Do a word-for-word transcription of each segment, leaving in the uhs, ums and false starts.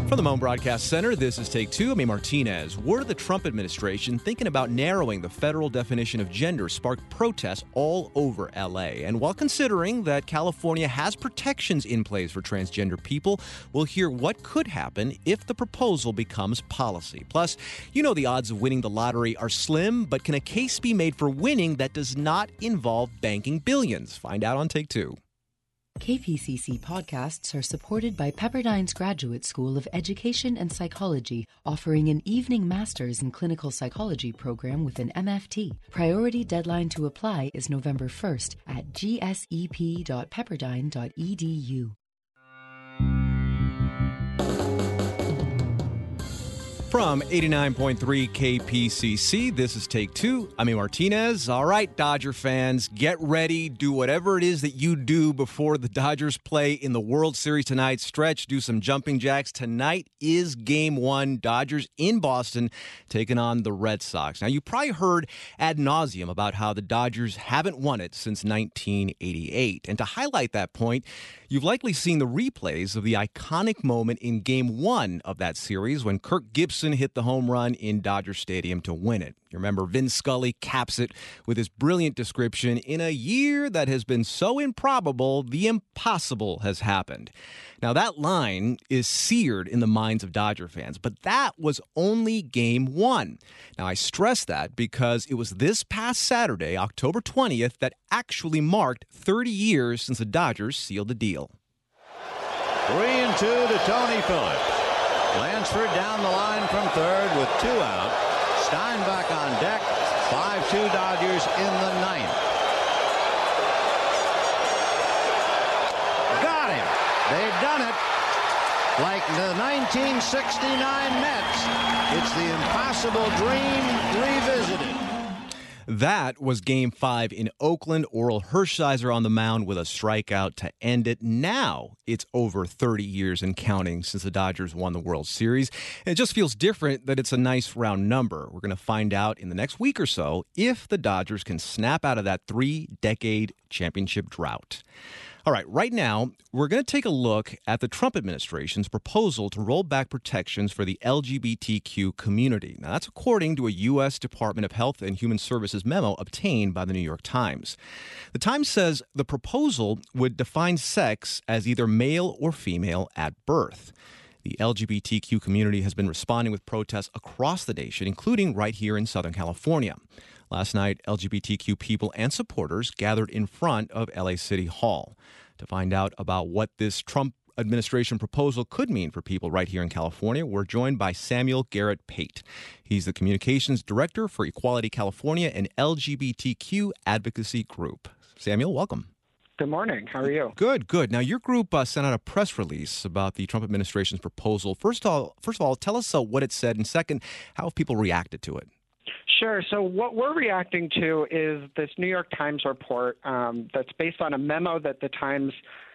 From the Moan Broadcast Center, this is Take Two. I'm A. Martinez. Word of the Trump administration thinking about narrowing the federal definition of gender sparked protests all over L A. And while considering that California has protections in place for transgender people, we'll hear what could happen if the proposal becomes policy. Plus, you know the odds of winning the lottery are slim, but can a case be made for winning that does not involve banking billions? Find out on Take Two. K P C C podcasts are supported by Pepperdine's Graduate School of Education and Psychology, offering an evening master's in clinical psychology program with an M F T. Priority deadline to apply is November first at g s e p dot pepperdine dot e d u. From eighty-nine point three K P C C, this is Take Two. I'm A. Martinez. All right, Dodger fans, get ready. Do whatever it is that you do before the Dodgers play in the World Series tonight. Stretch, do some jumping jacks. Tonight is Game One. Dodgers in Boston taking on the Red Sox. Now, you probably heard ad nauseum about how the Dodgers haven't won it since nineteen eighty-eight. And to highlight that point, you've likely seen the replays of the iconic moment in Game One of that series when Kirk Gibson hit the home run in Dodger Stadium to win it. You remember Vin Scully caps it with his brilliant description, "In a year that has been so improbable, the impossible has happened." Now, that line is seared in the minds of Dodger fans, but that was only Game One. Now, I stress that because it was this past Saturday, October twentieth, that actually marked thirty years since the Dodgers sealed the deal. Three and two to Tony Phillips. Lansford down the line from third with two out. Steinbach on deck. five two Dodgers in the ninth. Got him. They've done it. Like the nineteen sixty-nine Mets. It's the impossible dream revisited. That was Game five in Oakland. Orel Hershiser on the mound with a strikeout to end it. Now it's over thirty years and counting since the Dodgers won the World Series. And it just feels different that it's a nice round number. We're going to find out in the next week or so if the Dodgers can snap out of that three-decade championship drought. All right, right now, we're going to take a look at the Trump administration's proposal to roll back protections for the L G B T Q community. Now, that's according to a U S Department of Health and Human Services memo obtained by the New York Times. The Times says the proposal would define sex as either male or female at birth. The L G B T Q community has been responding with protests across the nation, including right here in Southern California. Last night, L G B T Q people and supporters gathered in front of L A City Hall. To find out about what this Trump administration proposal could mean for people right here in California, we're joined by Samuel Garrett Pate. He's the Communications Director for Equality California, an L G B T Q advocacy group. Samuel, welcome. Good morning. How are you? Good, good. Now, your group uh, sent out a press release about the Trump administration's proposal. First of all, first of all, tell us uh, what it said, and second, how have people reacted to it? Sure. So what we're reacting to is this New York Times report um, that's based on a memo that the Times,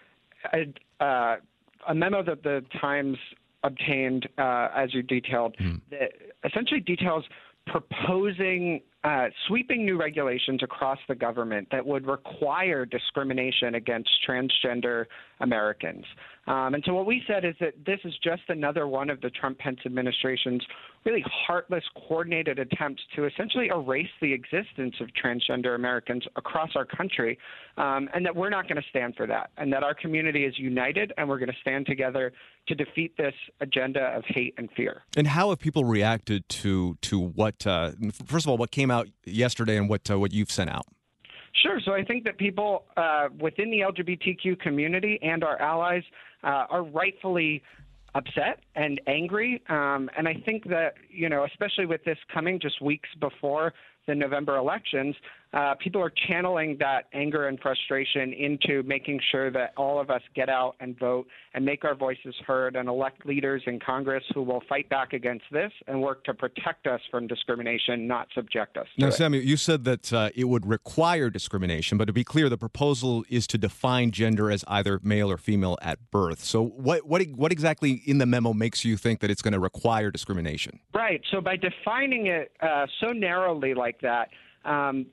uh, a memo that the Times obtained, uh, as you detailed, mm. that essentially details proposing uh, sweeping new regulations across the government that would require discrimination against transgender Americans. Um, and so what we said is that this is just another one of the Trump-Pence administration's really heartless, coordinated attempts to essentially erase the existence of transgender Americans across our country, um, and that we're not going to stand for that, and that our community is united, and we're going to stand together to defeat this agenda of hate and fear. And how have people reacted to to what, uh, first of all, what came out yesterday and what uh, what you've sent out? Sure. So I think that people uh, within the L G B T Q community and our allies uh, are rightfully upset and angry. Um, and I think that, you know, especially with this coming just weeks before the November elections, uh, people are channeling that anger and frustration into making sure that all of us get out and vote and make our voices heard and elect leaders in Congress who will fight back against this and work to protect us from discrimination, not subject us to now, it. Samuel, you said that uh, it would require discrimination, but to be clear, the proposal is to define gender as either male or female at birth. So what what what exactly in the memo makes you think that it's going to require discrimination? Right. So by defining it uh, so narrowly like that, um,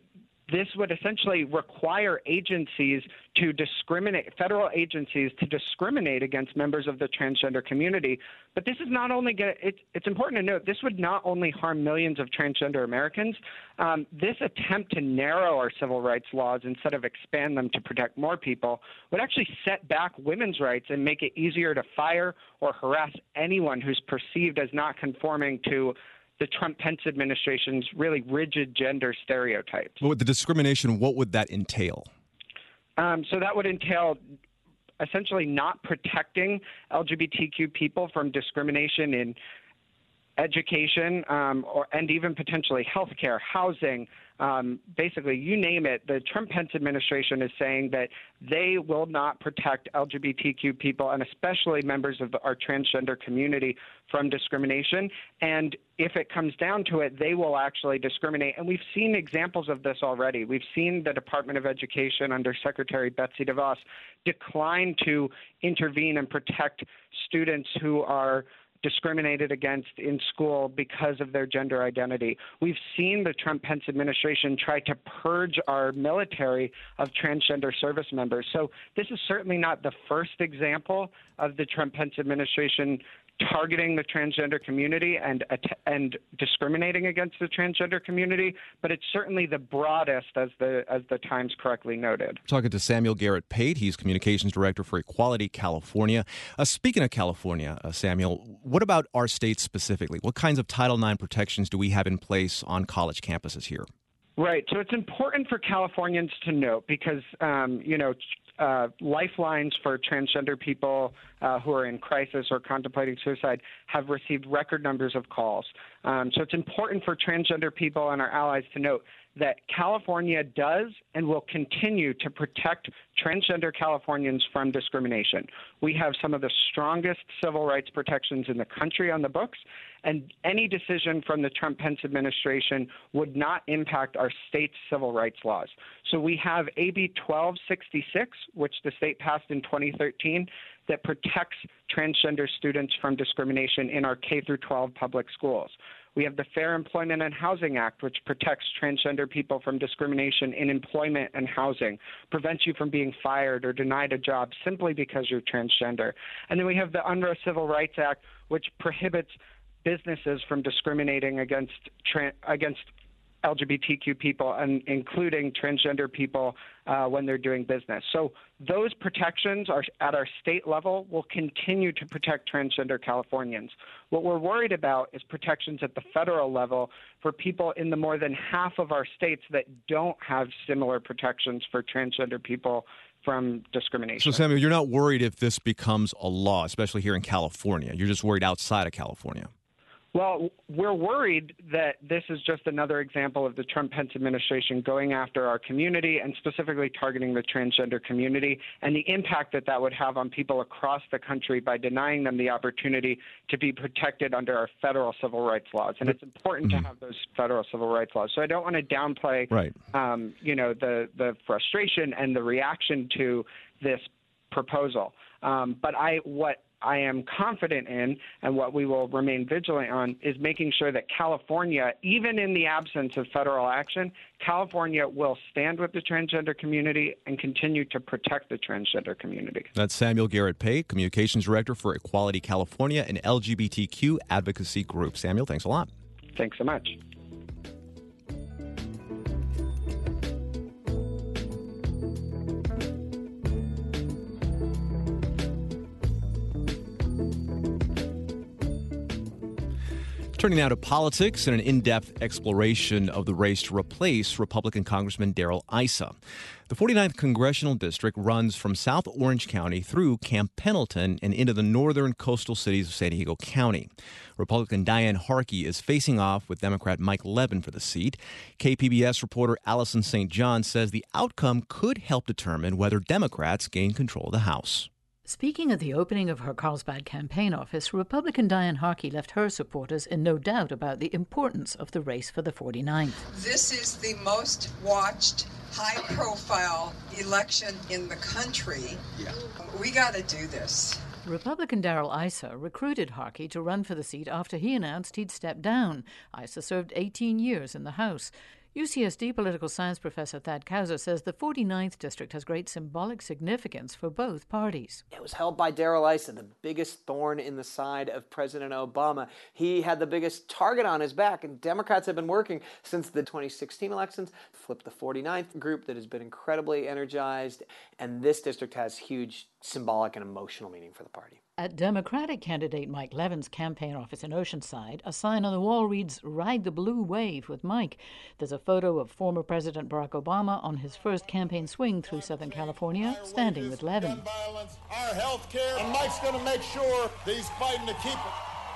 this would essentially require agencies to discriminate, federal agencies to discriminate against members of the transgender community. But this is not only going to, it's, it's important to note, this would not only harm millions of transgender Americans. Um, this attempt to narrow our civil rights laws instead of expand them to protect more people would actually set back women's rights and make it easier to fire or harass anyone who's perceived as not conforming to the Trump-Pence administration's really rigid gender stereotypes. Well, with the discrimination, what would that entail? Um, so that would entail essentially not protecting L G B T Q people from discrimination in education, um, or and even potentially healthcare, housing, um, basically you name it. The Trump-Pence administration is saying that they will not protect L G B T Q people and especially members of the, our transgender community from discrimination. And if it comes down to it, they will actually discriminate. And we've seen examples of this already. We've seen the Department of Education under Secretary Betsy DeVos decline to intervene and protect students who are discriminated against in school because of their gender identity. We've seen the Trump-Pence administration try to purge our military of transgender service members. So this is certainly not the first example of the Trump-Pence administration targeting the transgender community and and discriminating against the transgender community, but it's certainly the broadest, as the as the Times correctly noted. Talking to Samuel Garrett Pate, he's Communications Director for Equality California. Uh, speaking of California, uh, Samuel, what about our state specifically? What kinds of Title nine protections do we have in place on college campuses here? Right. So it's important for Californians to note because, um, you know, Uh, lifelines for transgender people uh, who are in crisis or contemplating suicide have received record numbers of calls. Um, so it's important for transgender people and our allies to note that California does and will continue to protect transgender Californians from discrimination. We have some of the strongest civil rights protections in the country on the books, and any decision from the Trump-Pence administration would not impact our state's civil rights laws. So we have A B twelve sixty-six, which the state passed in twenty thirteen, that protects transgender students from discrimination in our K through twelve public schools. We have the Fair Employment and Housing Act, which protects transgender people from discrimination in employment and housing, prevents you from being fired or denied a job simply because you're transgender. And then we have the UNRRA Civil Rights Act, which prohibits businesses from discriminating against tra- against L G B T Q people, and including transgender people uh, when they're doing business. So those protections are at our state level will continue to protect transgender Californians. What we're worried about is protections at the federal level for people in the more than half of our states that don't have similar protections for transgender people from discrimination. So, Samuel, you're not worried if this becomes a law, especially here in California. You're just worried outside of California. Well, we're worried that this is just another example of the Trump-Pence administration going after our community and specifically targeting the transgender community and the impact that that would have on people across the country by denying them the opportunity to be protected under our federal civil rights laws. And it's important mm-hmm. to have those federal civil rights laws. So I don't want to downplay, right. um, you know, the, the frustration and the reaction to this proposal. Um, but I what I am confident in, and what we will remain vigilant on, is making sure that California, even in the absence of federal action, California will stand with the transgender community and continue to protect the transgender community. That's Samuel Garrett Pate, Communications Director for Equality California, an L G B T Q advocacy group. Samuel, thanks a lot. Thanks so much. Turning now to politics and an in-depth exploration of the race to replace Republican Congressman Darrell Issa. The forty-ninth Congressional District runs from South Orange County through Camp Pendleton and into the northern coastal cities of San Diego County. Republican Diane Harkey is facing off with Democrat Mike Levin for the seat. K P B S reporter Allison Saint John says the outcome could help determine whether Democrats gain control of the House. Speaking at the opening of her Carlsbad campaign office, Republican Diane Harkey left her supporters in no doubt about the importance of the race for the forty-ninth. This is the most watched, high-profile election in the country. Yeah. We got to do this. Republican Darrell Issa recruited Harkey to run for the seat after he announced he'd stepped down. Issa served eighteen years in the House. U C S D political science professor Thad Kauser says the forty-ninth district has great symbolic significance for both parties. It was held by Darrell Issa, the biggest thorn in the side of President Obama. He had the biggest target on his back, and Democrats have been working since the twenty sixteen elections to flip the forty-ninth group that has been incredibly energized, and this district has huge symbolic and emotional meaning for the party. At Democratic candidate Mike Levin's campaign office in Oceanside, a sign on the wall reads, "Ride the Blue Wave with Mike." There's a photo of former President Barack Obama on his first campaign swing through Southern California, standing with Levin. Our health care, and Mike's going to make sure that he's fighting to keep it.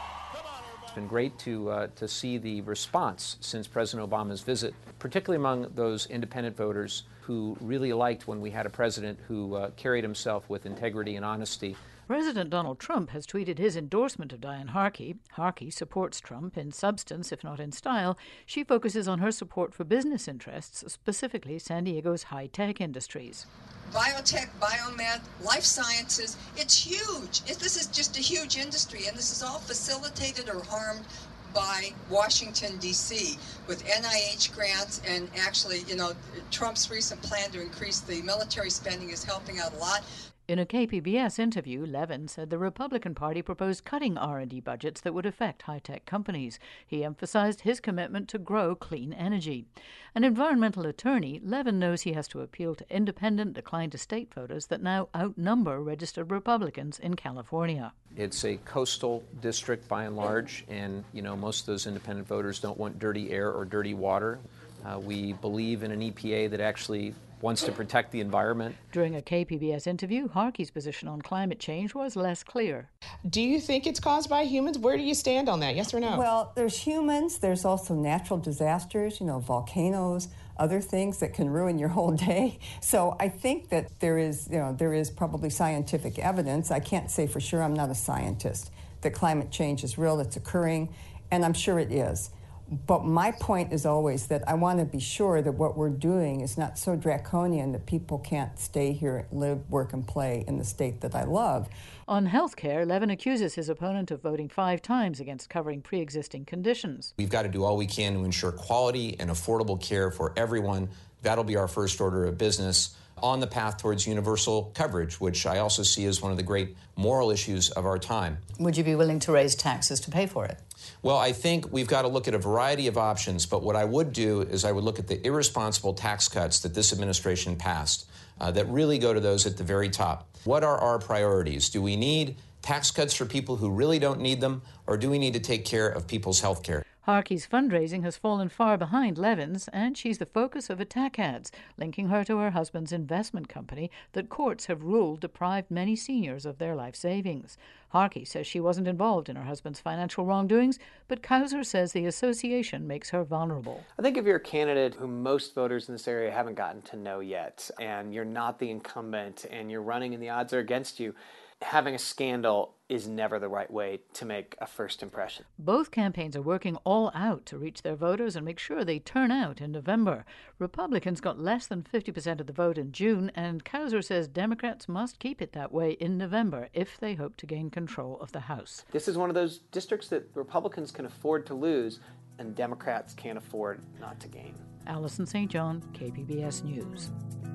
It's been great to uh, to see the response since President Obama's visit, particularly among those independent voters who really liked when we had a president who uh, carried himself with integrity and honesty. President Donald Trump has tweeted his endorsement of Diane Harkey. Harkey supports Trump in substance, if not in style. She focuses on her support for business interests, specifically San Diego's high-tech industries. Biotech, biomed, life sciences, it's huge. It, this is just a huge industry, and this is all facilitated or harmed by Washington, D C with N I H grants, and actually, you know, Trump's recent plan to increase the military spending is helping out a lot. In a K P B S interview, Levin said the Republican Party proposed cutting R and D budgets that would affect high-tech companies. He emphasized his commitment to grow clean energy. An environmental attorney, Levin knows he has to appeal to independent decline-to-state voters that now outnumber registered Republicans in California. It's a coastal district by and large, and you know most of those independent voters don't want dirty air or dirty water. Uh, we believe in an E P A that actually wants to protect the environment. During a K P B S interview, Harkey's position on climate change was less clear. Do you think it's caused by humans? Where do you stand on that, yes or no? Well, there's humans, there's also natural disasters, you know, volcanoes, other things that can ruin your whole day. So I think that there is, you know, there is probably scientific evidence. I can't say for sure, I'm not a scientist, that climate change is real, it's occurring, and I'm sure it is. But my point is always that I want to be sure that what we're doing is not so draconian that people can't stay here, live, work, and play in the state that I love. On health care, Levin accuses his opponent of voting five times against covering pre-existing conditions. We've got to do all we can to ensure quality and affordable care for everyone. That'll be our first order of business on the path towards universal coverage, which I also see as one of the great moral issues of our time. Would you be willing to raise taxes to pay for it? Well, I think we've got to look at a variety of options, but what I would do is I would look at the irresponsible tax cuts that this administration passed uh, that really go to those at the very top. What are our priorities? Do we need tax cuts for people who really don't need them, or do we need to take care of people's health care? Harkey's fundraising has fallen far behind Levin's, and she's the focus of attack ads, linking her to her husband's investment company that courts have ruled deprived many seniors of their life savings. Harkey says she wasn't involved in her husband's financial wrongdoings, but Kauser says the association makes her vulnerable. I think if you're a candidate who most voters in this area haven't gotten to know yet, and you're not the incumbent, and you're running and the odds are against you, having a scandal is never the right way to make a first impression. Both campaigns are working all out to reach their voters and make sure they turn out in November. Republicans got less than fifty percent of the vote in June, and Kauser says Democrats must keep it that way in November if they hope to gain control of the House. This is one of those districts that Republicans can afford to lose, and Democrats can't afford not to gain. Allison Saint John, K P B S News.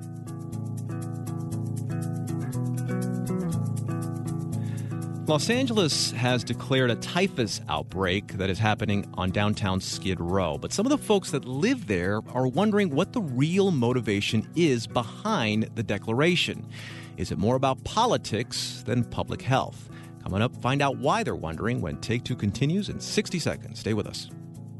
Los Angeles has declared a typhus outbreak that is happening on downtown Skid Row. But some of the folks that live there are wondering what the real motivation is behind the declaration. Is it more about politics than public health? Coming up, find out why they're wondering when Take Two continues in sixty seconds. Stay with us.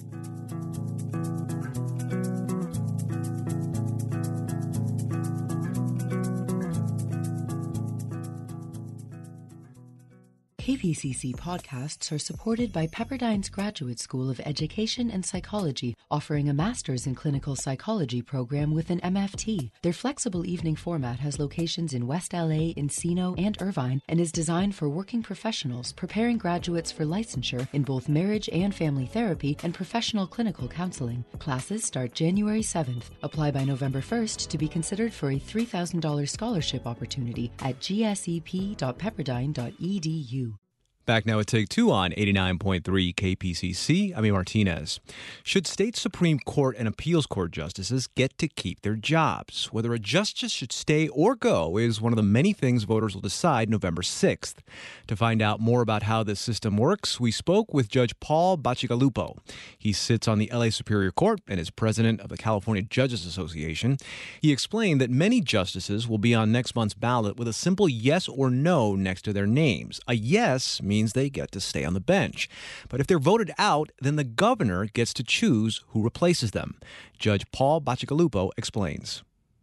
K P C C podcasts are supported by Pepperdine's Graduate School of Education and Psychology, offering a master's in clinical psychology program with an M F T. Their flexible evening format has locations in West L A, Encino, and Irvine, and is designed for working professionals preparing graduates for licensure in both marriage and family therapy and professional clinical counseling. Classes start January seventh. Apply by November first to be considered for a three thousand dollars scholarship opportunity at g s e p dot pepperdine dot e d u. Back now at Take Two on eighty-nine point three K P C C. I'm Amy Martinez. Should state Supreme Court and appeals court justices get to keep their jobs? Whether a justice should stay or go is one of the many things voters will decide November sixth. To find out more about how this system works, we spoke with Judge Paul Bacigalupo. He sits on the L A Superior Court and is president of the California Judges Association. He explained that many justices will be on next month's ballot with a simple yes or no next to their names. A yes means means they get to stay on the bench. But if they're voted out, then the governor gets to choose who replaces them. Judge Paul Bacigalupo explains.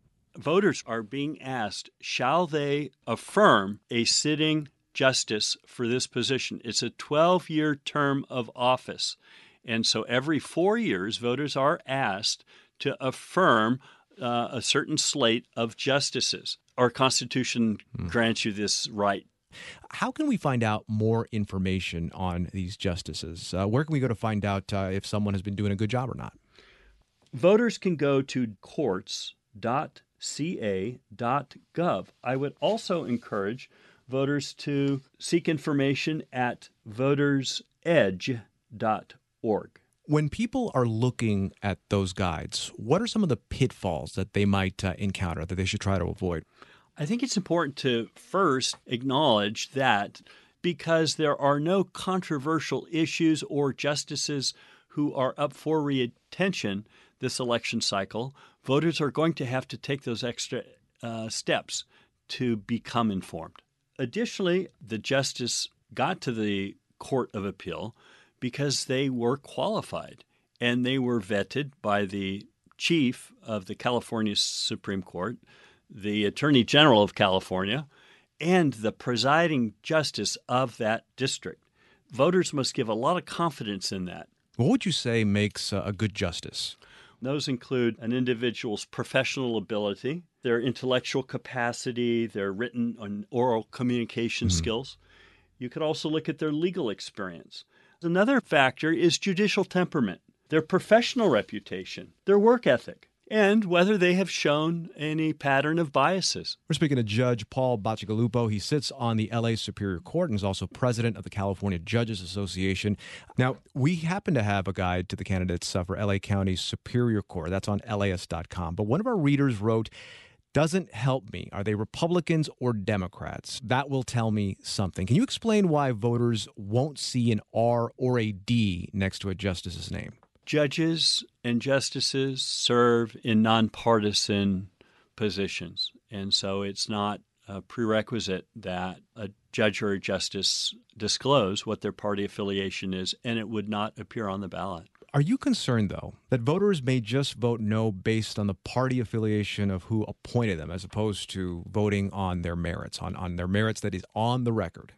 Voters are being asked, shall they affirm a sitting justice for this position? It's a twelve-year term of office. And so every four years, voters are asked to affirm uh, a certain slate of justices. Our Constitution mm. grants you this right. How can we find out more information on these justices? Uh, where can we go to find out uh, if someone has been doing a good job or not? Voters can go to courts dot c a dot gov. I would also encourage voters to seek information at voters edge dot org. When people are looking at those guides, what are some of the pitfalls that they might uh, encounter that they should try to avoid? I think it's important to first acknowledge that because there are no controversial issues or justices who are up for reattention this election cycle, voters are going to have to take those extra uh, steps to become informed. Additionally, the justice got to the Court of Appeal because they were qualified and they were vetted by the chief of the California Supreme Court, the Attorney General of California, and the presiding justice of that district. Voters must give a lot of confidence in that. What would you say makes a good justice? Those include an individual's professional ability, their intellectual capacity, their written and oral communication mm-hmm. skills. You could also look at their legal experience. Another factor is judicial temperament, their professional reputation, their work ethic, and whether they have shown any pattern of biases. We're speaking to Judge Paul Bacigalupo. He sits on the L A Superior Court and is also president of the California Judges Association. Now, we happen to have a guide to the candidates uh, for L A County Superior Court. That's on L A S dot com. But one of our readers wrote, "Doesn't help me. Are they Republicans or Democrats? That will tell me something." Can you explain why voters won't see an R or a D next to a justice's name? Judges and justices serve in nonpartisan positions, and so it's not a prerequisite that a judge or a justice disclose what their party affiliation is, and it would not appear on the ballot. Are you concerned, though, that voters may just vote no based on the party affiliation of who appointed them, as opposed to voting on their merits, on, on their merits that is on the record?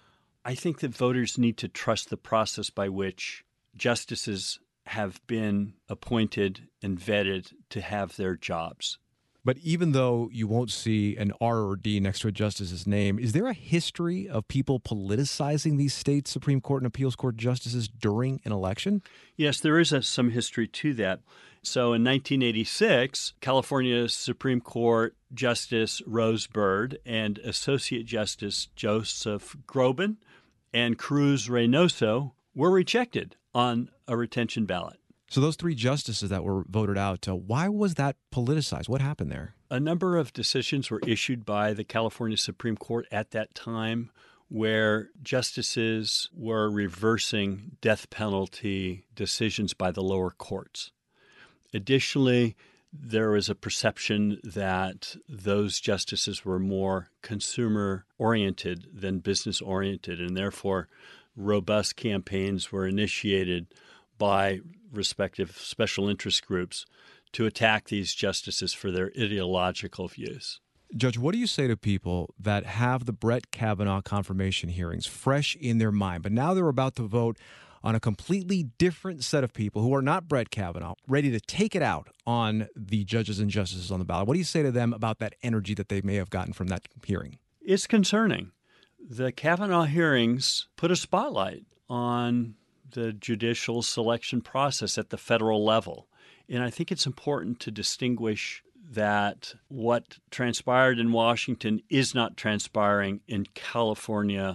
I think that voters need to trust the process by which justices have been appointed and vetted to have their jobs. But even though you won't see an R or D next to a justice's name, is there a history of people politicizing these state Supreme Court and Appeals Court justices during an election? Yes, there is a, some history to that. So in nineteen eighty-six, California Supreme Court Justice Rose Bird and Associate Justice Joseph Groban and Cruz Reynoso were rejected on a retention ballot. So those three justices that were voted out, uh, why was that politicized? What happened there? A number of decisions were issued by the California Supreme Court at that time where justices were reversing death penalty decisions by the lower courts. Additionally, there was a perception that those justices were more consumer-oriented than business-oriented, and therefore robust campaigns were initiated by respective special interest groups to attack these justices for their ideological views. Judge, what do you say to people that have the Brett Kavanaugh confirmation hearings fresh in their mind, but now they're about to vote on a completely different set of people who are not Brett Kavanaugh, ready to take it out on the judges and justices on the ballot? What do you say to them about that energy that they may have gotten from that hearing? It's concerning. The Kavanaugh hearings put a spotlight on the judicial selection process at the federal level. And I think it's important to distinguish that what transpired in Washington is not transpiring in California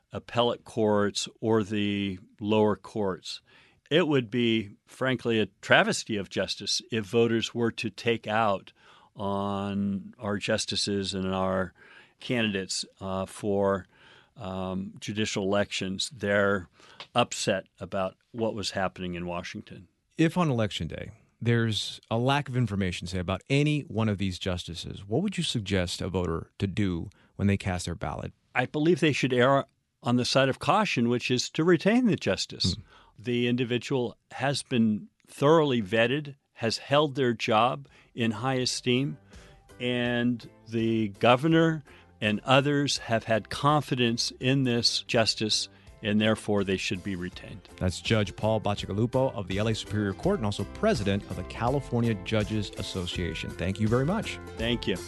appellate courts or the lower courts. It would be, frankly, a travesty of justice if voters were to take out on our justices and our candidates uh, for um, judicial elections. They're upset about what was happening in Washington. If on Election Day there's a lack of information, say, about any one of these justices, what would you suggest a voter to do when they cast their ballot? I believe they should err on the side of caution, which is to retain the justice. Mm. The individual has been thoroughly vetted, has held their job in high esteem, and the governor and others have had confidence in this justice, and therefore they should be retained. That's Judge Paul Bacigalupo of the L A Superior Court and also president of the California Judges Association. Thank you very much. Thank you.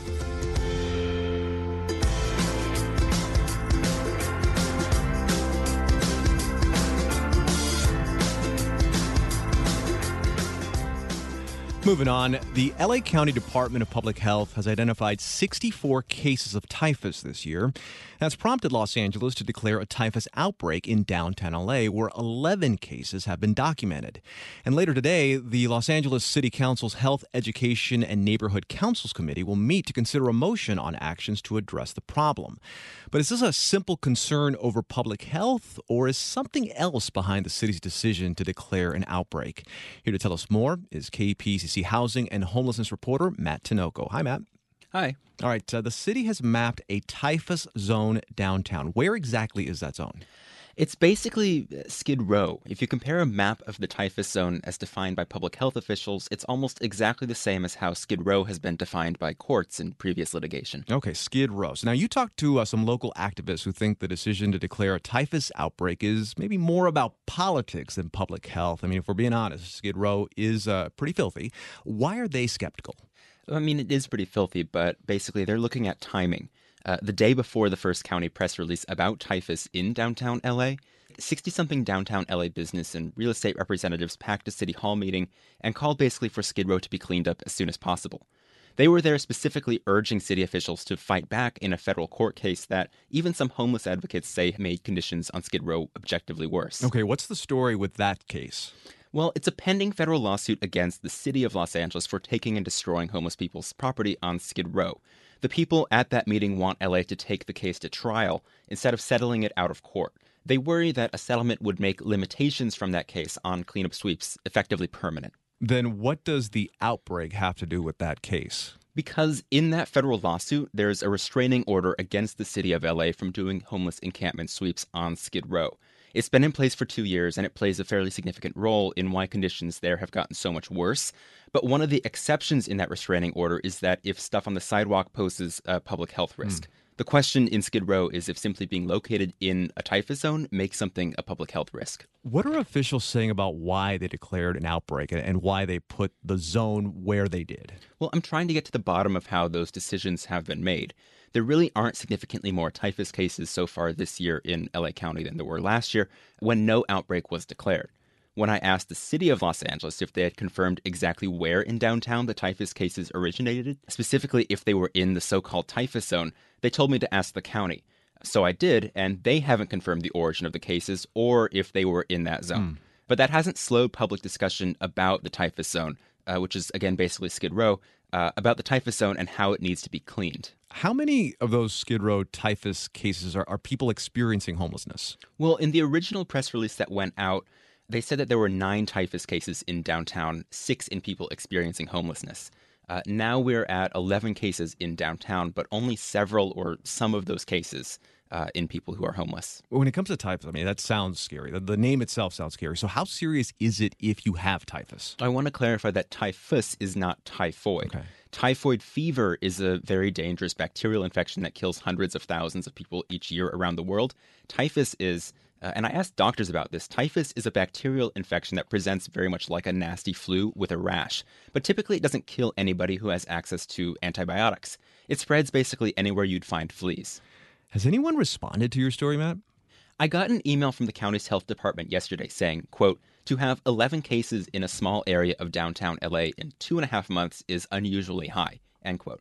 Moving on, the L A County Department of Public Health has identified sixty-four cases of typhus this year. That's prompted Los Angeles to declare a typhus outbreak in downtown L A, where eleven cases have been documented. And later today, the Los Angeles City Council's Health, Education, and Neighborhood Councils Committee will meet to consider a motion on actions to address the problem. But is this a simple concern over public health, or is something else behind the city's decision to declare an outbreak? Here to tell us more is K P C C Housing and Homelessness reporter Matt Tinoco. Hi, Matt. Hi. All right. Uh, the city has mapped a typhus zone downtown. Where exactly is that zone? It's basically Skid Row. If you compare a map of the typhus zone as defined by public health officials, it's almost exactly the same as how Skid Row has been defined by courts in previous litigation. Okay, Skid Row. So now you talked to uh, some local activists who think the decision to declare a typhus outbreak is maybe more about politics than public health. I mean, if we're being honest, Skid Row is uh, pretty filthy. Why are they skeptical? I mean, it is pretty filthy, but basically they're looking at timing. Uh, the day before the first county press release about typhus in downtown L A, sixty-something downtown L A business and real estate representatives packed a city hall meeting and called basically for Skid Row to be cleaned up as soon as possible. They were there specifically urging city officials to fight back in a federal court case that even some homeless advocates say made conditions on Skid Row objectively worse. Okay, what's the story with that case? Well, it's a pending federal lawsuit against the city of Los Angeles for taking and destroying homeless people's property on Skid Row. The people at that meeting want L A to take the case to trial instead of settling it out of court. They worry that a settlement would make limitations from that case on cleanup sweeps effectively permanent. Then what does the outbreak have to do with that case? Because in that federal lawsuit, there's a restraining order against the city of L A from doing homeless encampment sweeps on Skid Row. It's been in place for two years, and it plays a fairly significant role in why conditions there have gotten so much worse. But one of the exceptions in that restraining order is that if stuff on the sidewalk poses a public health risk. Mm. The question in Skid Row is if simply being located in a typhus zone makes something a public health risk. What are officials saying about why they declared an outbreak and why they put the zone where they did? Well, I'm trying to get to the bottom of how those decisions have been made. There really aren't significantly more typhus cases so far this year in L A County than there were last year when no outbreak was declared. When I asked the city of Los Angeles if they had confirmed exactly where in downtown the typhus cases originated, specifically if they were in the so-called typhus zone, they told me to ask the county. So I did, and they haven't confirmed the origin of the cases or if they were in that zone. Mm. But that hasn't slowed public discussion about the typhus zone, uh, which is, again, basically Skid Row, uh, about the typhus zone and how it needs to be cleaned. How many of those Skid Row typhus cases are, are people experiencing homelessness? Well, in the original press release that went out, they said that there were nine typhus cases in downtown, six in people experiencing homelessness. Uh, now we're at eleven cases in downtown, but only several or some of those cases uh, in people who are homeless. When it comes to typhus, I mean, that sounds scary. The, the name itself sounds scary. So how serious is it if you have typhus? I want to clarify that typhus is not typhoid. Okay. Typhoid fever is a very dangerous bacterial infection that kills hundreds of thousands of people each year around the world. Typhus is, uh, and I asked doctors about this, typhus is a bacterial infection that presents very much like a nasty flu with a rash. But typically it doesn't kill anybody who has access to antibiotics. It spreads basically anywhere you'd find fleas. Has anyone responded to your story, Matt? I got an email from the county's health department yesterday saying, quote, to have eleven cases in a small area of downtown L A in two and a half months is unusually high, end quote.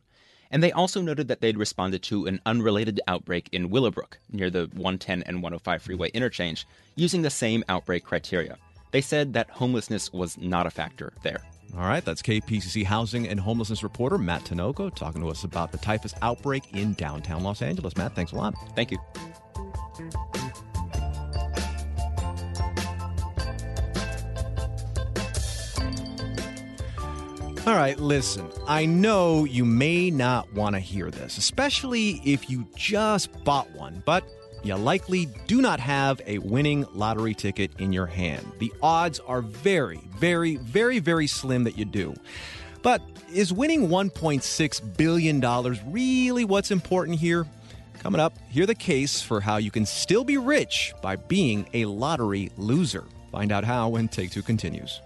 And they also noted that they'd responded to an unrelated outbreak in Willowbrook, near the one ten and one oh five freeway interchange, using the same outbreak criteria. They said that homelessness was not a factor there. All right, that's K P C C housing and homelessness reporter Matt Tinoco talking to us about the typhus outbreak in downtown Los Angeles. Matt, thanks a lot. Thank you. All right, listen, I know you may not want to hear this, especially if you just bought one, but you likely do not have a winning lottery ticket in your hand. The odds are very, very, very, very slim that you do. But is winning one point six billion dollars really what's important here? Coming up, hear the case for how you can still be rich by being a lottery loser. Find out how when Take Two continues.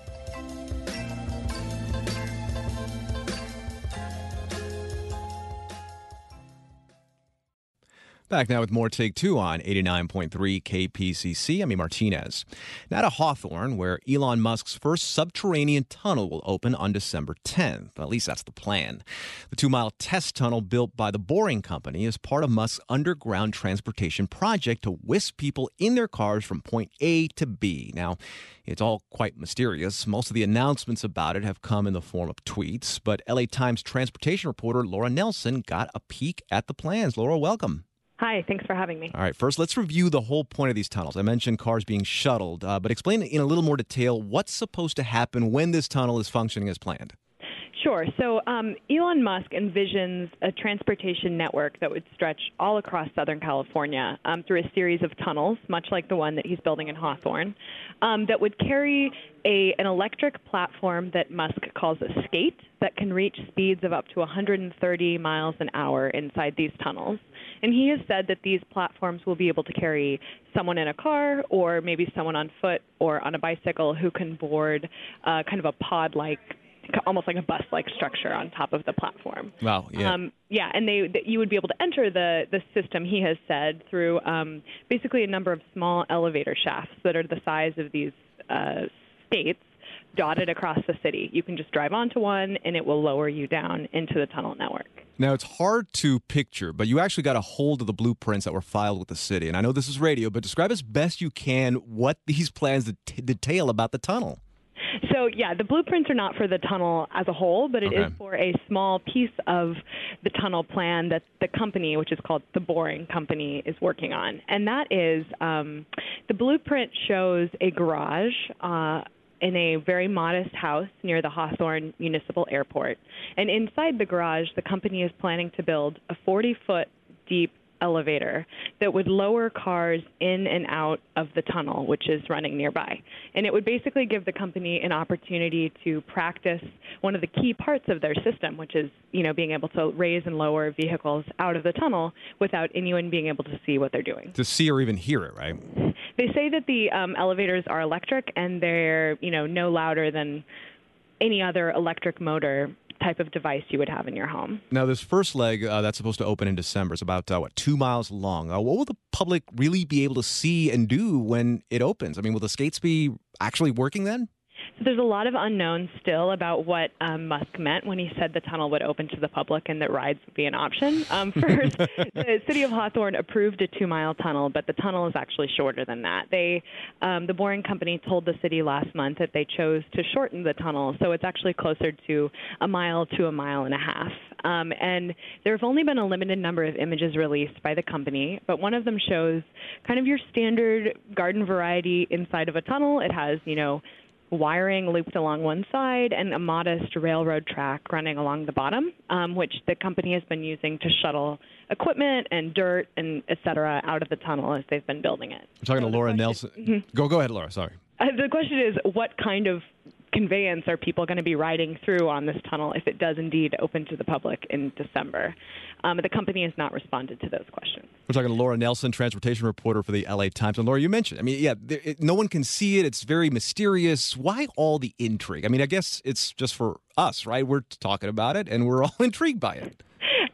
Back now with more Take Two on eighty-nine point three K P C C. I'm E. Martinez. Now to Hawthorne, where Elon Musk's first subterranean tunnel will open on December tenth. At least that's the plan. The two-mile test tunnel built by the Boring Company is part of Musk's underground transportation project to whisk people in their cars from point A to B. Now, it's all quite mysterious. Most of the announcements about it have come in the form of tweets, but L A Times transportation reporter Laura Nelson got a peek at the plans. Laura, welcome. Hi, thanks for having me. All right, first, let's review the whole point of these tunnels. I mentioned cars being shuttled, uh, but explain in a little more detail what's supposed to happen when this tunnel is functioning as planned. Sure. So um, Elon Musk envisions a transportation network that would stretch all across Southern California um, through a series of tunnels, much like the one that he's building in Hawthorne, um, that would carry a, an electric platform that Musk calls a skate that can reach speeds of up to one hundred thirty miles an hour inside these tunnels. And he has said that these platforms will be able to carry someone in a car or maybe someone on foot or on a bicycle who can board uh, kind of a pod-like, almost like a bus-like structure on top of the platform. Wow, yeah. Um, yeah, and they that you would be able to enter the, the system, he has said, through um, basically a number of small elevator shafts that are the size of these uh, skates dotted across the city. You can just drive onto one, and it will lower you down into the tunnel network. Now, it's hard to picture, but you actually got a hold of the blueprints that were filed with the city. And I know this is radio, but describe as best you can what these plans det- detail about the tunnel. So, yeah, the blueprints are not for the tunnel as a whole, but it Okay. is for a small piece of the tunnel plan that the company, which is called the Boring Company, is working on. And that is um, the blueprint shows a garage uh, in a very modest house near the Hawthorne Municipal Airport. And inside the garage, the company is planning to build a forty-foot deep elevator that would lower cars in and out of the tunnel, which is running nearby. And it would basically give the company an opportunity to practice one of the key parts of their system, which is, you know, being able to raise and lower vehicles out of the tunnel without anyone being able to see what they're doing. To see or even hear it, right? They say that the um, elevators are electric and they're, you know, no louder than any other electric motor type of device you would have in your home. Now, this first leg uh, that's supposed to open in December is about, uh, what, two miles long. Uh, what will the public really be able to see and do when it opens? I mean, will the skates be actually working then? So there's a lot of unknowns still about what um, Musk meant when he said the tunnel would open to the public and that rides would be an option. Um, first, the city of Hawthorne approved a two-mile tunnel, but the tunnel is actually shorter than that. They, um, the Boring Company told the city last month that they chose to shorten the tunnel, so it's actually closer to a mile to a mile and a half. Um, and there have only been a limited number of images released by the company, but one of them shows kind of your standard garden variety inside of a tunnel. It has, you know, wiring looped along one side and a modest railroad track running along the bottom, um, which the company has been using to shuttle equipment and dirt and et cetera out of the tunnel as they've been building it. We're talking so to Laura question, Nelson. Mm-hmm. Go, go ahead, Laura. Sorry. Uh, the question is, what kind of conveyance are people going to be riding through on this tunnel if it does indeed open to the public in December? Um, the company has not responded to those questions. We're talking to Laura Nelson, transportation reporter for the L A Times. And Laura, you mentioned, I mean, yeah, there, it, no one can see it. It's very mysterious. Why all the intrigue? I mean, I guess it's just for us, right? We're talking about it, and we're all intrigued by it.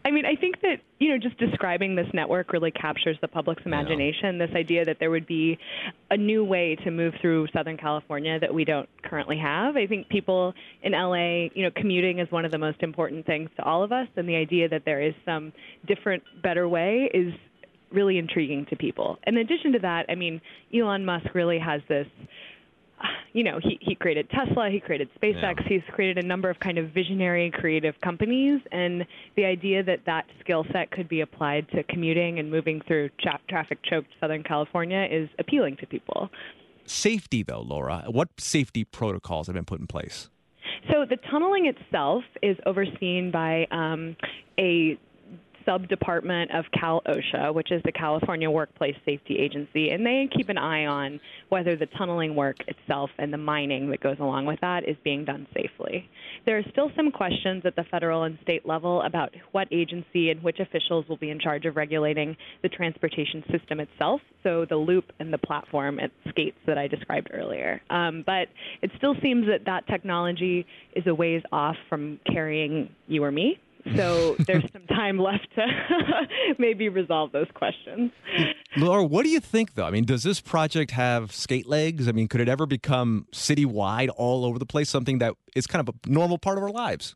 I mean, I think that, you know, just describing this network really captures the public's imagination, yeah. This idea that there would be a new way to move through Southern California that we don't currently have. I think people in L A, you know, commuting is one of the most important things to all of us, and the idea that there is some different, better way is really intriguing to people. In addition to that, I mean, Elon Musk really has this, you know, he, he created Tesla, he created SpaceX, yeah. He's created a number of kind of visionary, creative companies, and the idea that that skill set could be applied to commuting and moving through tra- traffic-choked Southern California is appealing to people. Safety, though, Laura, what safety protocols have been put in place? So the tunneling itself is overseen by um, a sub-department of Cal OSHA, which is the California Workplace Safety Agency, and they keep an eye on whether the tunneling work itself and the mining that goes along with that is being done safely. There are still some questions at the federal and state level about what agency and which officials will be in charge of regulating the transportation system itself, so the loop and the platform at skates that I described earlier. Um, but it still seems that that technology is a ways off from carrying you or me. So there's some time left to maybe resolve those questions. Laura, what do you think, though? I mean, does this project have skate legs? I mean, could it ever become citywide, all over the place, something that is kind of a normal part of our lives?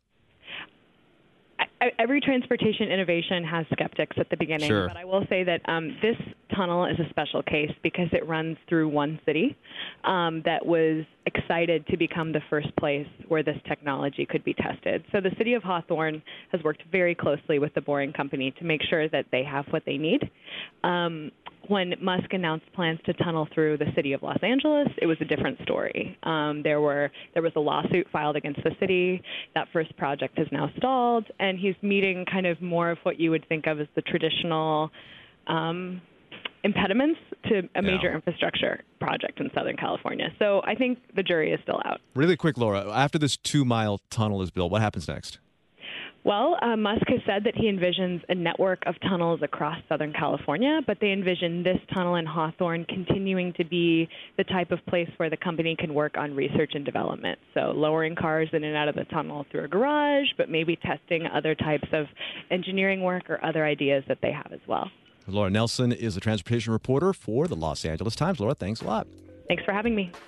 I, every transportation innovation has skeptics at the beginning, sure. But I will say that um, this tunnel is a special case because it runs through one city um, that was excited to become the first place where this technology could be tested. So the city of Hawthorne has worked very closely with the Boring Company to make sure that they have what they need. Um, When Musk announced plans to tunnel through the city of Los Angeles, it was a different story. Um, there were there was a lawsuit filed against the city. That first project has now stalled, and he's meeting kind of more of what you would think of as the traditional um, impediments to a major yeah. infrastructure project in Southern California. So I think the jury is still out. Really quick, Laura, after this two-mile tunnel is built, what happens next? Well, uh, Musk has said that he envisions a network of tunnels across Southern California, but they envision this tunnel in Hawthorne continuing to be the type of place where the company can work on research and development. So lowering cars in and out of the tunnel through a garage, but maybe testing other types of engineering work or other ideas that they have as well. Laura Nelson is a transportation reporter for the Los Angeles Times. Laura, thanks a lot. Thanks for having me.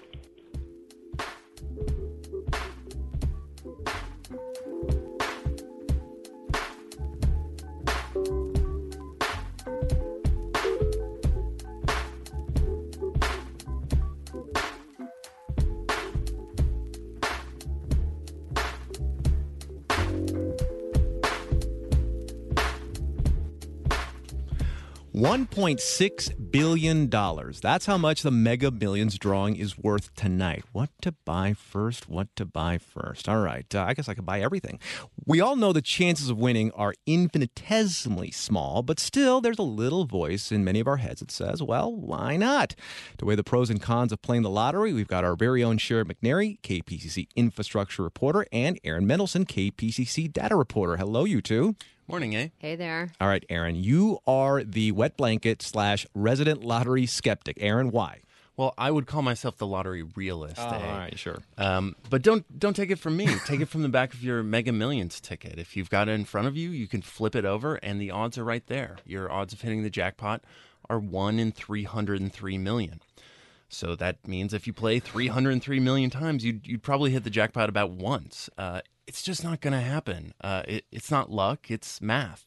one point six billion dollars. That's how much the Mega Millions drawing is worth tonight. What to buy first? What to buy first? All right. Uh, I guess I could buy everything. We all know the chances of winning are infinitesimally small, but still there's a little voice in many of our heads that says, well, why not? To weigh the pros and cons of playing the lottery, we've got our very own Sharon McNary, K P C C infrastructure reporter, and Aaron Mendelson, K P C C data reporter. Hello, you two. Morning, eh? Hey there. All right, Aaron, you are the wet blanket slash resident lottery skeptic. Aaron, why? Well, I would call myself the lottery realist. Oh, eh? all right, sure. Um, but don't don't take it from me. Take it from the back of your Mega Millions ticket. If you've got it in front of you, you can flip it over, and the odds are right there. Your odds of hitting the jackpot are one in three hundred three million. So that means if you play three hundred three million times, you'd, you'd probably hit the jackpot about once. Uh, it's just not going to happen. Uh, it, it's not luck, it's math.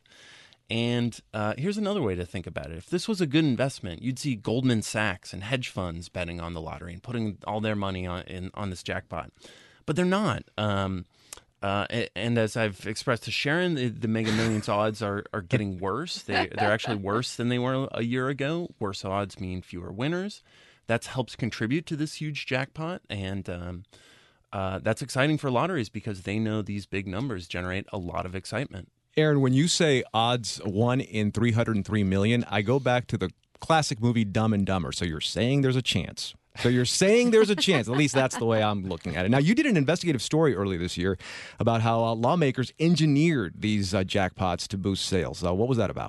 And uh, here's another way to think about it. If this was a good investment, you'd see Goldman Sachs and hedge funds betting on the lottery and putting all their money on in, on this jackpot. But they're not. Um, uh, and as I've expressed to Sharon, the, the Mega Millions odds are, are getting worse. They, they're actually worse than they were a year ago. Worse odds mean fewer winners. That's helps contribute to this huge jackpot. And um, uh, that's exciting for lotteries because they know these big numbers generate a lot of excitement. Aaron, when you say odds one in three hundred three million, I go back to the classic movie Dumb and Dumber. So you're saying there's a chance. So you're saying there's a chance. At least that's the way I'm looking at it. Now, you did an investigative story earlier this year about how uh, lawmakers engineered these uh, jackpots to boost sales. Uh, what was that about?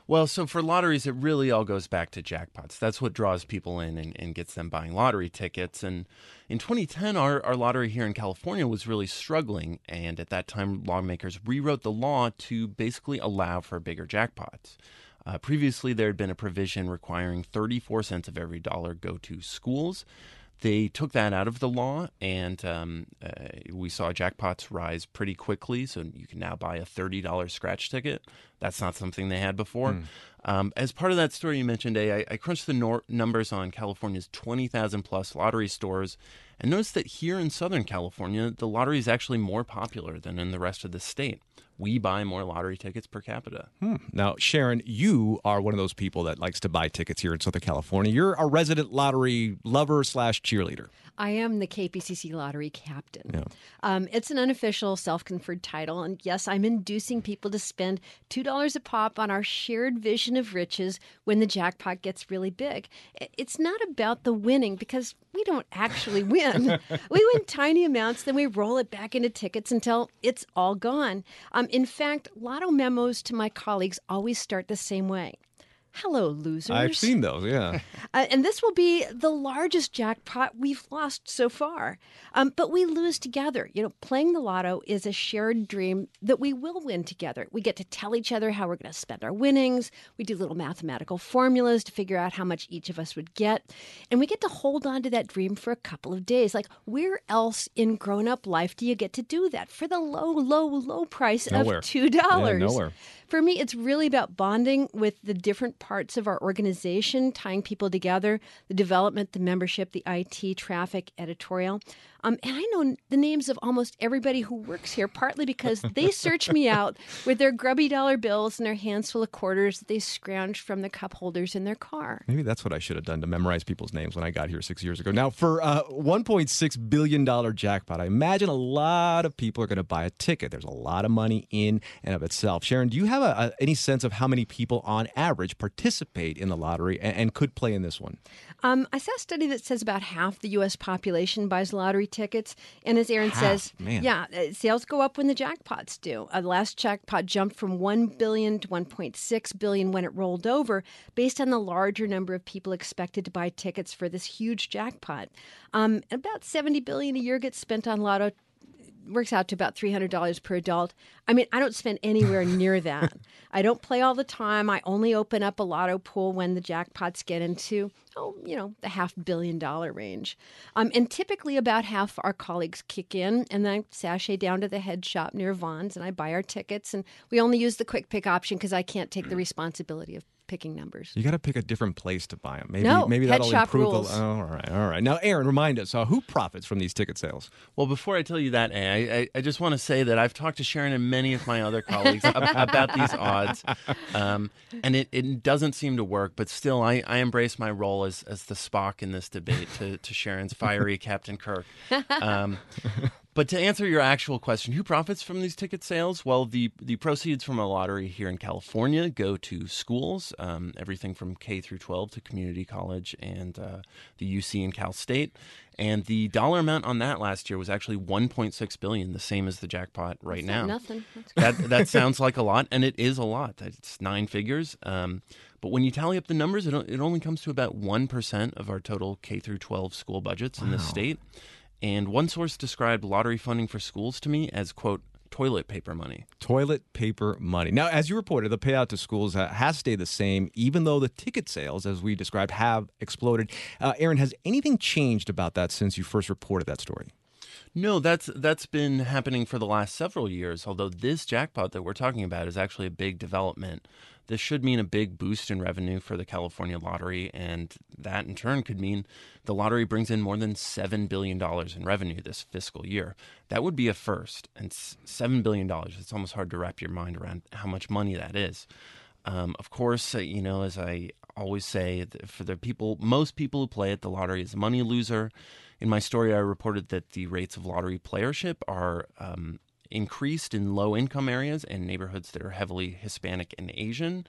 Well, so for lotteries, it really all goes back to jackpots. That's what draws people in and, and gets them buying lottery tickets. And in twenty ten, our, our lottery here in California was really struggling. And at that time, lawmakers rewrote the law to basically allow for bigger jackpots. Uh, previously, there had been a provision requiring thirty-four cents of every dollar go to schools. They took that out of the law, and um, uh, we saw jackpots rise pretty quickly. So you can now buy a thirty dollars scratch ticket. That's not something they had before. Mm. Um, as part of that story you mentioned, A, I, I crunched the nor- numbers on California's twenty thousand plus lottery stores and noticed that here in Southern California, the lottery is actually more popular than in the rest of the state. We buy more lottery tickets per capita. Hmm. Now, Sharon, you are one of those people that likes to buy tickets here in Southern California. You're a resident lottery lover slash cheerleader. I am the K P C C lottery captain. Yeah. Um, it's an unofficial self-conferred title. And yes, I'm inducing people to spend two dollars a pop on our shared vision of riches when the jackpot gets really big. It's not about the winning because we don't actually win. We win tiny amounts, then we roll it back into tickets until it's all gone. Um, in fact, lotto memos to my colleagues always start the same way. Hello, losers. I've seen those, yeah. uh, and this will be the largest jackpot we've lost so far. Um, but we lose together. You know, playing the lotto is a shared dream that we will win together. We get to tell each other how we're going to spend our winnings. We do little mathematical formulas to figure out how much each of us would get. And we get to hold on to that dream for a couple of days. Like, where else in grown-up life do you get to do that for the low, low, low price nowhere. of two dollars? Yeah, nowhere. For me, it's really about bonding with the different parts of our organization, tying people together, the development, the membership, the I T, traffic, editorial. Um, and I know the names of almost everybody who works here, partly because they search me out with their grubby dollar bills and their hands full of quarters that they scrounged from the cup holders in their car. Maybe that's what I should have done to memorize people's names when I got here six years ago. Now, for a uh, one point six billion dollars jackpot, I imagine a lot of people are going to buy a ticket. There's a lot of money in and of itself. Sharon, do you have a, a, any sense of how many people on average participate in the lottery and, and could play in this one? Um, I saw a study that says about half the U S population buys lottery tickets. And as Aaron half, says, man. yeah, sales go up when the jackpots do. Uh, the last jackpot jumped from one billion dollars to one point six billion dollars when it rolled over, based on the larger number of people expected to buy tickets for this huge jackpot. Um, about seventy billion dollars a year gets spent on lotto. Works out to about three hundred dollars per adult. I mean, I don't spend anywhere near that. I don't play all the time. I only open up a lotto pool when the jackpots get into, oh, you know, the half billion dollar range. Um, and typically about half our colleagues kick in, and then I sashay down to the head shop near Vaughn's, and I buy our tickets. And we only use the quick pick option because I can't take the responsibility of picking numbers. You got to pick a different place to buy them. Maybe, no, maybe head that'll shop improve. rules. The, oh, all right, all right. Now, Aaron, remind us uh, who profits from these ticket sales. Well, before I tell you that, I, I, I just want to say that I've talked to Sharon and many of my other colleagues ab- about these odds, um, and it, it doesn't seem to work. But still, I, I embrace my role as as the Spock in this debate to, to Sharon's fiery Captain Kirk. Um, But to answer your actual question, who profits from these ticket sales? Well, the, the proceeds from a lottery here in California go to schools, um, everything from K through twelve to community college and uh, the U C and Cal State. And the dollar amount on that last year was actually one point six billion dollars, the same as the jackpot right That's now. Not nothing. That that sounds like a lot, and it is a lot. It's nine figures. Um, but when you tally up the numbers, it, it only comes to about one percent of our total K through twelve school budgets in Wow. the state. And one source described lottery funding for schools to me as, quote, toilet paper money. Toilet paper money. Now, as you reported, the payout to schools uh, has stayed the same, even though the ticket sales, as we described, have exploded. Uh, Aaron, has anything changed about that since you first reported that story? No, that's that's been happening for the last several years, although this jackpot that we're talking about is actually a big development. This should mean a big boost in revenue for the California lottery, and that in turn could mean the lottery brings in more than seven billion dollars in revenue this fiscal year. That would be a first, and seven billion dollars, it's almost hard to wrap your mind around how much money that is. Um, of course, uh, you know, as I always say, for the people, most people who play at the lottery is a money loser. In my story, I reported that the rates of lottery playership are um, increased in low-income areas and neighborhoods that are heavily Hispanic and Asian.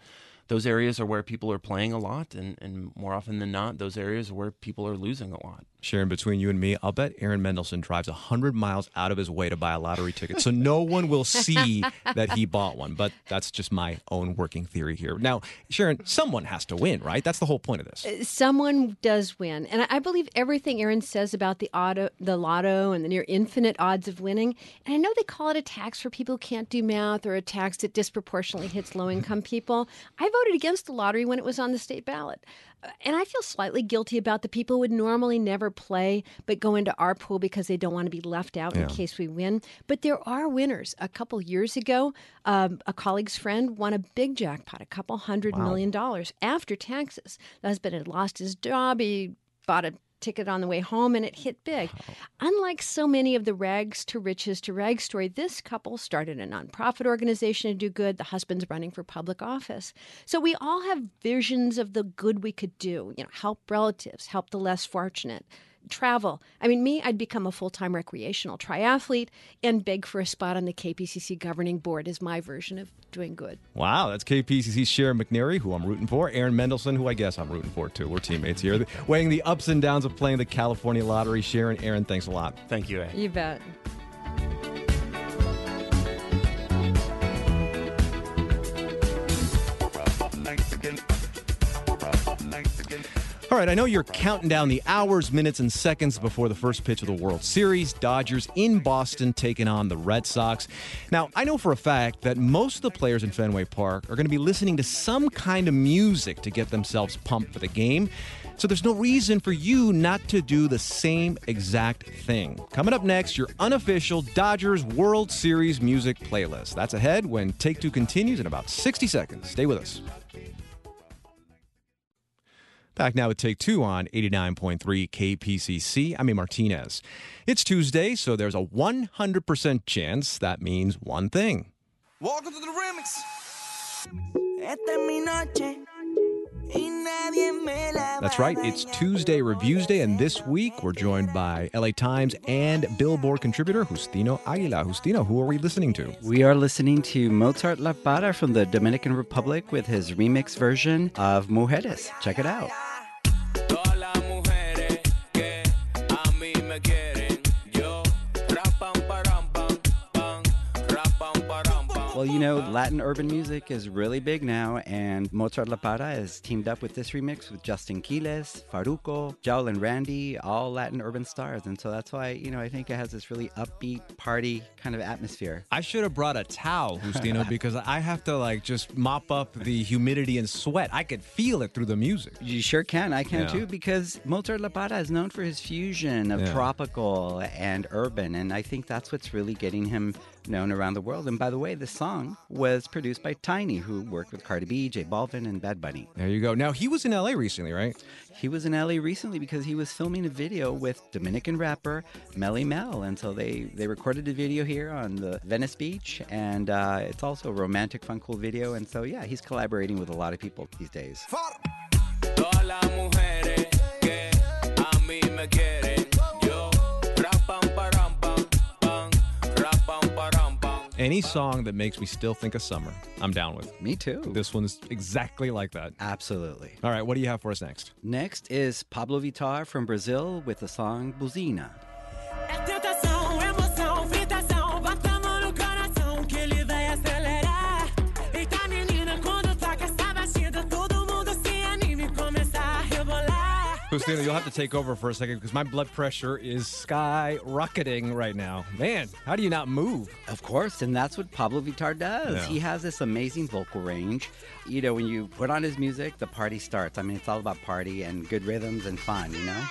those areas are where people are playing a lot, and, and more often than not, those areas are where people are losing a lot. Sharon, between you and me, I'll bet Aaron Mendelson drives one hundred miles out of his way to buy a lottery ticket, so no one will see that he bought one. But that's just my own working theory here. Now, Sharon, someone has to win, right? That's the whole point of this. Someone does win. And I believe everything Aaron says about the auto, the lotto and the near infinite odds of winning. And I know they call it a tax for people who can't do math, or a tax that disproportionately hits low-income people. I voted against the lottery when it was on the state ballot. And I feel slightly guilty about the people who would normally never play but go into our pool because they don't want to be left out yeah. in case we win. But there are winners. A couple years ago, um, a colleague's friend won a big jackpot, a couple hundred wow. million dollars after taxes. The husband had lost his job. He bought a ticket on the way home, and it hit big. Wow. Unlike so many of the rags to riches to rags story, this couple started a nonprofit organization to do good. The husband's running for public office. So we all have visions of the good we could do, you know, help relatives, help the less fortunate, travel. I mean, me, I'd become a full-time recreational triathlete and beg for a spot on the K P C C governing board is my version of doing good. Wow, that's K P C C's Sharon McNary, who I'm rooting for, Aaron Mendelson, who I guess I'm rooting for, too. We're teammates here. Weighing the ups and downs of playing the California lottery. Sharon, Aaron, thanks a lot. Thank you, You bet. All right, I know you're counting down the hours, minutes, and seconds before the first pitch of the World Series. Dodgers in Boston taking on the Red Sox. Now, I know for a fact that most of the players in Fenway Park are going to be listening to some kind of music to get themselves pumped for the game. So there's no reason for you not to do the same exact thing. Coming up next, your unofficial Dodgers World Series music playlist. That's ahead when Take Two continues in about sixty seconds. Stay with us. Back now with Take Two on eighty-nine point three K P C C. I'm A. Martinez. It's Tuesday, so there's a one hundred percent chance that means one thing. Welcome to the remix. Esta es mi noche. That's right, it's Tuesday Reviews Day, and this week we're joined by L A Times and Billboard contributor Justino Aguila. Justino, who are we listening to? We are listening to Mozart La Para from the Dominican Republic with his remix version of Mujeres. Check it out. Well, you know, Latin urban music is really big now, and Mozart La Para has teamed up with this remix with Justin Quiles, Farruko, Joel and Randy, all Latin urban stars. And so that's why, you know, I think it has this really upbeat party kind of atmosphere. I should have brought a towel, Justino, because I have to, like, just mop up the humidity and sweat. I could feel it through the music. You sure can. I can, yeah. too, because Mozart La Para is known for his fusion of yeah. tropical and urban, and I think that's what's really getting him known around the world. And by the way, the song was produced by Tiny, who worked with Cardi B, J Balvin, and Bad Bunny. There you go. Now, he was in L A recently, right? He was in L A recently because he was filming a video with Dominican rapper Melly Mel. And so they, they recorded a video here on the Venice Beach, and uh, it's also a romantic, fun, cool video. And so, yeah, he's collaborating with a lot of people these days. Any song that makes me still think of summer, I'm down with. Me too. This one's exactly like that. Absolutely. All right, what do you have for us next? Next is Pablo Vittar from Brazil with the song Buzina. Justino, you'll have to take over for a second because my blood pressure is skyrocketing right now. Man, how do you not move? Of course, and that's what Pablo Vittar does. Yeah. He has this amazing vocal range. You know, when you put on his music, the party starts. I mean, it's all about party and good rhythms and fun, you know?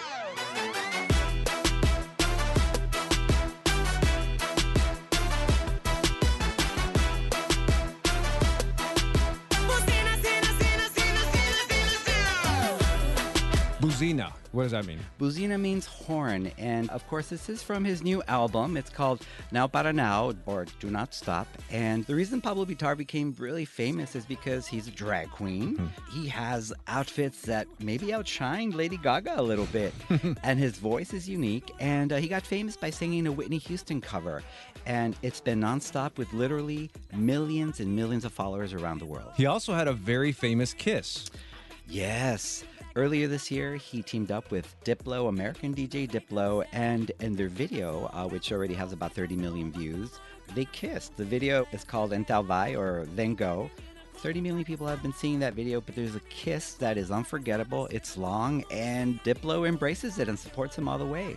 Buzina. What does that mean? Buzina means horn, and of course this is from his new album. It's called Now Para Now, or Do Not Stop. And the reason Pablo Vittar became really famous is because he's a drag queen. Hmm. He has outfits that maybe outshine Lady Gaga a little bit, and his voice is unique. And uh, he got famous by singing a Whitney Houston cover, and it's been nonstop with literally millions and millions of followers around the world. He also had a very famous kiss. Yes. Earlier this year, he teamed up with Diplo, American D J Diplo, and in their video, uh, which already has about thirty million views, they kissed. The video is called Então Vai, or Then Go. thirty million people have been seeing that video, but there's a kiss that is unforgettable. It's long, and Diplo embraces it and supports him all the way.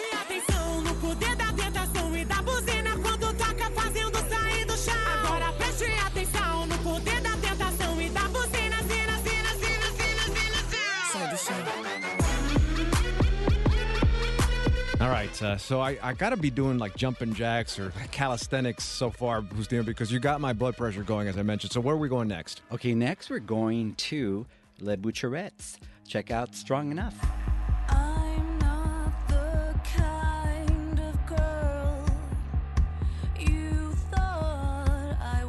All right, uh, so I, I got to be doing like jumping jacks or calisthenics so far, Justino, because you got my blood pressure going, as I mentioned. So where are we going next? Okay, next we're going to Les Boucherettes. Check out Strong Enough. I'm not the kind of girl you thought I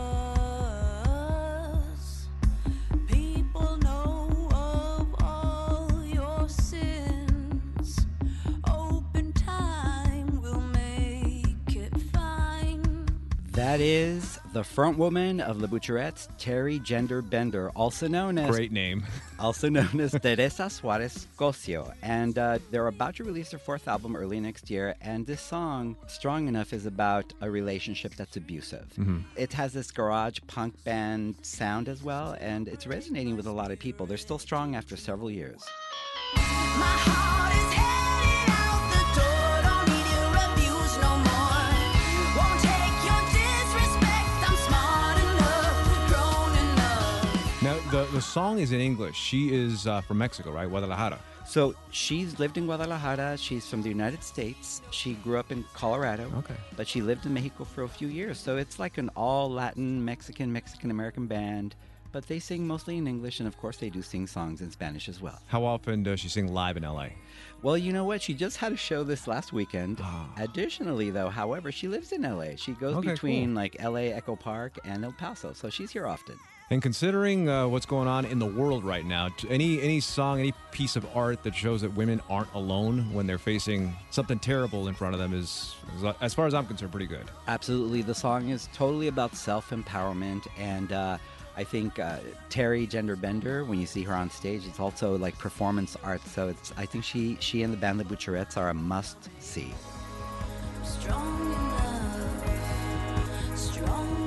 was. People know of all your sins. Open time will make it fine. That is the front woman of Les Boucherettes, Terry Gender Bender, also known as... Great name. also known as Teresa Suarez Cosio. And uh, they're about to release their fourth album early next year. And this song, Strong Enough, is about a relationship that's abusive. Mm-hmm. It has this garage punk band sound as well, and it's resonating with a lot of people. They're still strong after several years. My heart is headed out the door. Don't need your abuse no more. Won't take your disrespect. I'm smart enough, grown enough. Now, the, the song is in English. She is uh, from Mexico, right? Guadalajara. So she's lived in Guadalajara. She's from the United States. She grew up in Colorado. Okay. But she lived in Mexico for a few years. So it's like an all Latin, Mexican, Mexican-American band. But they sing mostly in English, and of course they do sing songs in Spanish as well. How often does she sing live in L A? Well, you know what? She just had a show this last weekend. Oh. Additionally, though, however, she lives in L A. She goes okay, between cool. like L A, Echo Park, and El Paso. So she's here often. And considering uh, what's going on in the world right now, any any song, any piece of art that shows that women aren't alone when they're facing something terrible in front of them is, is as far as I'm concerned, pretty good. Absolutely. The song is totally about self-empowerment, and uh, I think uh, Terry Gender Bender, when you see her on stage, it's also like performance art. So it's I think she she and the band Les Boucherettes are a must-see. Strong enough, strong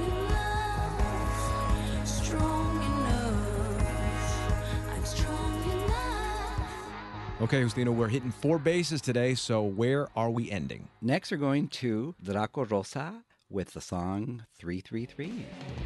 enough, strong enough. I'm strong enough. Okay, Justino, we're hitting four bases today, so where are we ending? Next, we're going to Draco Rosa with the song three three three.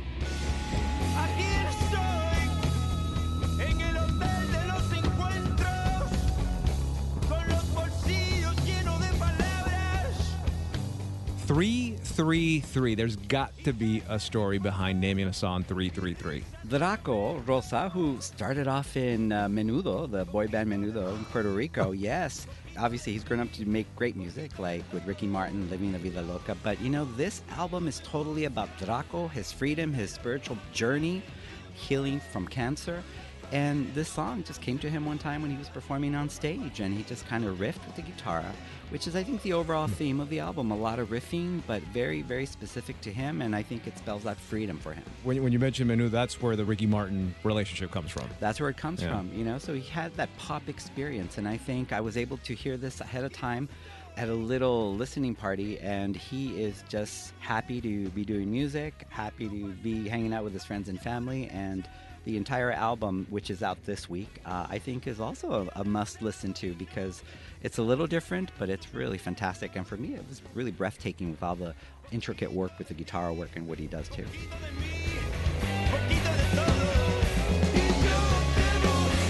three three three. There's got to be a story behind naming a song three three three. Draco Rosa, who started off in uh, Menudo, the boy band Menudo in Puerto Rico, yes. Obviously, he's grown up to make great music, like with Ricky Martin, Living La Vida Loca. But, you know, this album is totally about Draco, his freedom, his spiritual journey, healing from cancer. And this song just came to him one time when he was performing on stage, and he just kind of riffed with the guitar, which is, I think, the overall theme of the album. A lot of riffing, but very, very specific to him, and I think it spells out freedom for him. When, when you mention Manu, that's where the Ricky Martin relationship comes from. That's where it comes yeah. from, you know? So he had that pop experience, and I think I was able to hear this ahead of time at a little listening party, and he is just happy to be doing music, happy to be hanging out with his friends and family, and the entire album, which is out this week, uh, I think is also a, a must listen to because it's a little different, but it's really fantastic. And for me, it was really breathtaking with all the intricate work with the guitar work and what he does too.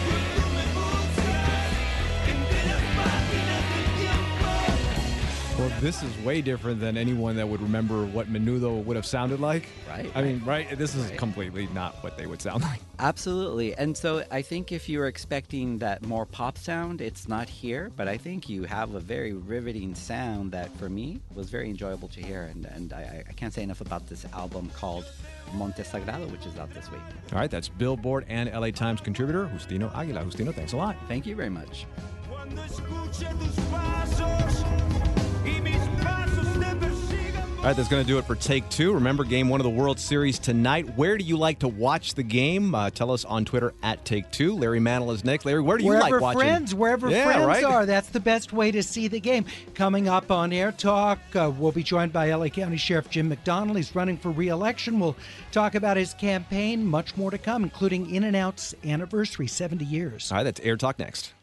Well, This is way different than anyone that would remember what Menudo would have sounded like. Right. I mean, right? This is Right. completely not what they would sound like. Absolutely. And so I think if you're expecting that more pop sound, it's not here, but I think you have a very riveting sound that for me was very enjoyable to hear. And, and I, I can't say enough about this album called Monte Sagrado, which is out this week. All right, that's Billboard and L A Times contributor Justino Aguila. Justino, thanks a lot. Thank you very much. All right, that's going to do it for Take Two. Remember, game one of the World Series tonight. Where do you like to watch the game? Uh, tell us on Twitter at Take Two. Larry Mantle is next. Larry, where do you wherever like watching? friends, wherever Yeah, friends right? are, that's the best way to see the game. Coming up on Air Talk, uh, we'll be joined by L A County Sheriff Jim McDonald. He's running for re-election. We'll talk about his campaign. Much more to come, including In-N-Out's anniversary, seventy years. All right, that's Air Talk next.